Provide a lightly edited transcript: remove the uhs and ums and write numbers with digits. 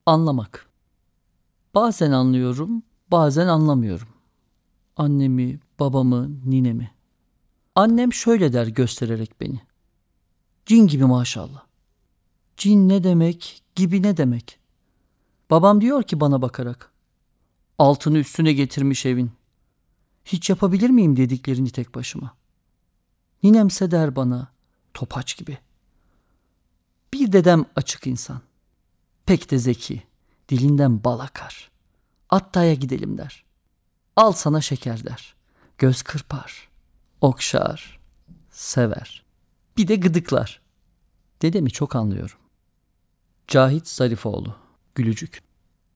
Anlamak. Bazen anlıyorum, bazen anlamıyorum. Annemi, babamı, ninemi. Annem şöyle der göstererek beni. Cin gibi maşallah. Cin ne demek, gibi ne demek? Babam diyor ki bana bakarak. Altını üstüne getirmiş evin. Hiç yapabilir miyim dediklerini tek başıma? Ninemse der bana, topaç gibi. Bir dedem açık insan. Pek de zeki. Dilinden bal akar. Atta'ya gidelim der. Al sana şeker der. Göz kırpar. Okşar. Sever. Bir de gıdıklar. Dedemi çok anlıyorum. Cahit Zarifoğlu, Gülücük.